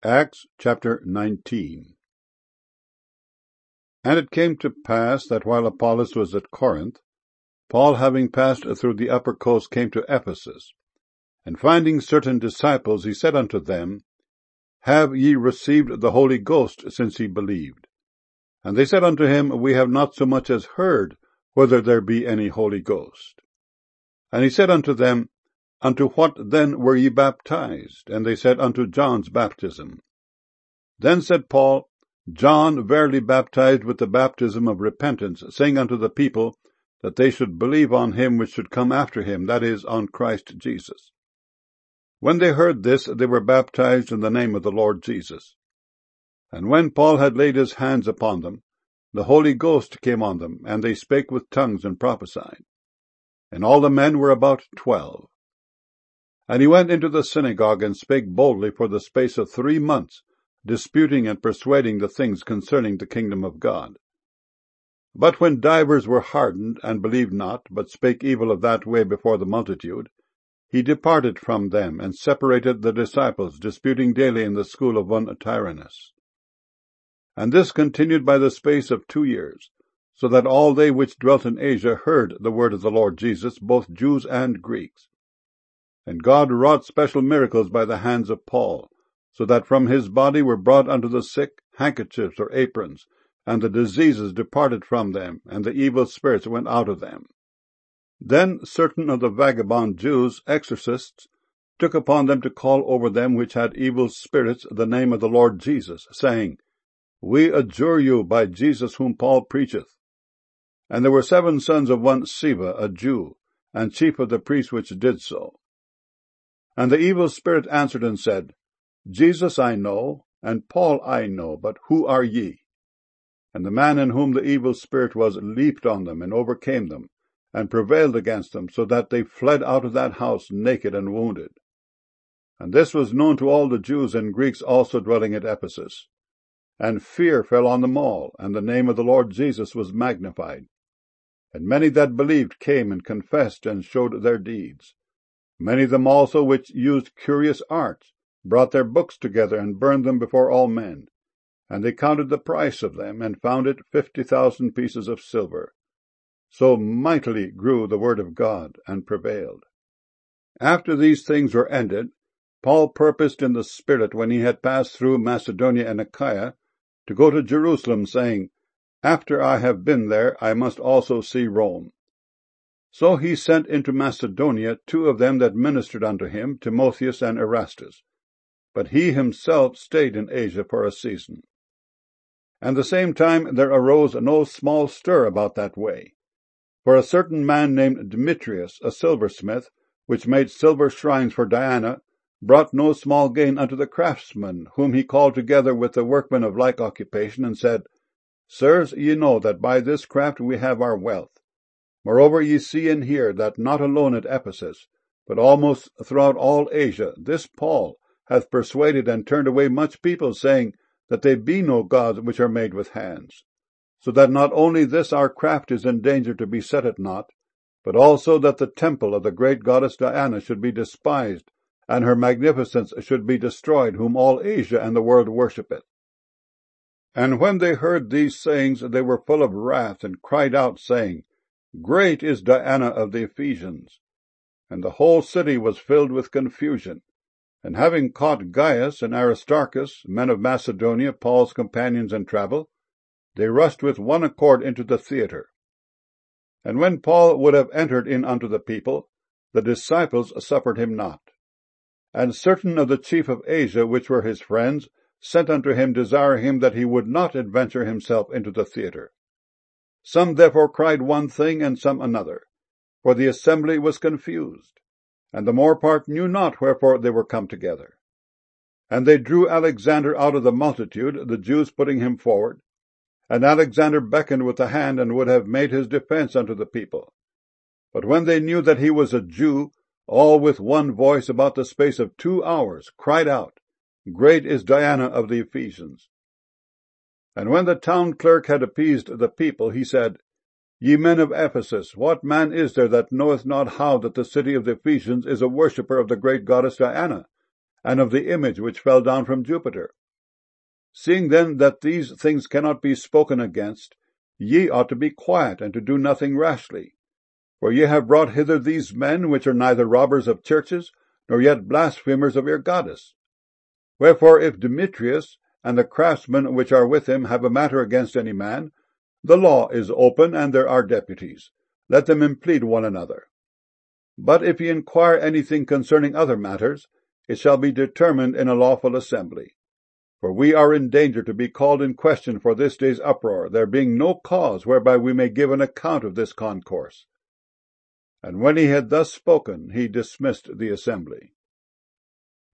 Acts chapter 19. And it came to pass that while Apollos was at Corinth, Paul, having passed through the upper coast, came to Ephesus. And finding certain disciples, he said unto them, Have ye received the Holy Ghost since ye believed? And they said unto him, We have not so much as heard whether there be any Holy Ghost. And he said unto them, Unto what then were ye baptized? And they said, Unto John's baptism. Then said Paul, John verily baptized with the baptism of repentance, saying unto the people that they should believe on him which should come after him, that is, on Christ Jesus. When they heard this, they were baptized in the name of the Lord Jesus. And when Paul had laid his hands upon them, the Holy Ghost came on them, and they spake with tongues and prophesied. And all the men were about 12. And he went into the synagogue and spake boldly for the space of 3 months, disputing and persuading the things concerning the kingdom of God. But when divers were hardened, and believed not, but spake evil of that way before the multitude, he departed from them, and separated the disciples, disputing daily in the school of one Tyrannus. And this continued by the space of 2 years, so that all they which dwelt in Asia heard the word of the Lord Jesus, both Jews and Greeks. And God wrought special miracles by the hands of Paul, so that from his body were brought unto the sick handkerchiefs or aprons, and the diseases departed from them, and the evil spirits went out of them. Then certain of the vagabond Jews, exorcists, took upon them to call over them which had evil spirits the name of the Lord Jesus, saying, We adjure you by Jesus whom Paul preacheth. And there were 7 sons of one Sceva, a Jew, and chief of the priests which did so. And the evil spirit answered and said, Jesus I know, and Paul I know, but who are ye? And the man in whom the evil spirit was leaped on them, and overcame them, and prevailed against them, so that they fled out of that house naked and wounded. And this was known to all the Jews and Greeks also dwelling at Ephesus. And fear fell on them all, and the name of the Lord Jesus was magnified. And many that believed came and confessed and showed their deeds. Many of them also which used curious arts brought their books together and burned them before all men. And they counted the price of them, and found it 50,000 pieces of silver. So mightily grew the word of God, and prevailed. After these things were ended, Paul purposed in the Spirit, when he had passed through Macedonia and Achaia, to go to Jerusalem, saying, After I have been there, I must also see Rome. So he sent into Macedonia 2 of them that ministered unto him, Timotheus and Erastus. But he himself stayed in Asia for a season. And the same time there arose no small stir about that way. For a certain man named Demetrius, a silversmith, which made silver shrines for Diana, brought no small gain unto the craftsmen, whom he called together with the workmen of like occupation, and said, Sirs, ye know that by this craft we have our wealth. Moreover ye see and hear that not alone at Ephesus, but almost throughout all Asia, this Paul hath persuaded and turned away much people, saying that they be no gods which are made with hands. So that not only this our craft is in danger to be set at naught, but also that the temple of the great goddess Diana should be despised, and her magnificence should be destroyed, whom all Asia and the world worshippeth. And when they heard these sayings, they were full of wrath, and cried out, saying, Great is Diana of the Ephesians. And the whole city was filled with confusion. And having caught Gaius and Aristarchus, men of Macedonia, Paul's companions in travel, they rushed with one accord into the theatre. And when Paul would have entered in unto the people, the disciples suffered him not. And certain of the chief of Asia, which were his friends, sent unto him, desire him that he would not adventure himself into the theatre. Some therefore cried one thing, and some another, for the assembly was confused, and the more part knew not wherefore they were come together. And they drew Alexander out of the multitude, the Jews putting him forward. And Alexander beckoned with the hand, and would have made his defense unto the people. But when they knew that he was a Jew, all with one voice about the space of 2 hours cried out, Great is Diana of the Ephesians. And when the town clerk had appeased the people, he said, Ye men of Ephesus, what man is there that knoweth not how that the city of the Ephesians is a worshipper of the great goddess Diana, and of the image which fell down from Jupiter. Seeing then that these things cannot be spoken against, ye ought to be quiet, and to do nothing rashly. For ye have brought hither these men, which are neither robbers of churches, nor yet blasphemers of your goddess. Wherefore, if Demetrius and the craftsmen which are with him have a matter against any man, the law is open, and there are deputies. Let them implead one another. But if ye inquire anything concerning other matters, it shall be determined in a lawful assembly. For we are in danger to be called in question for this day's uproar, there being no cause whereby we may give an account of this concourse. And when he had thus spoken, he dismissed the assembly.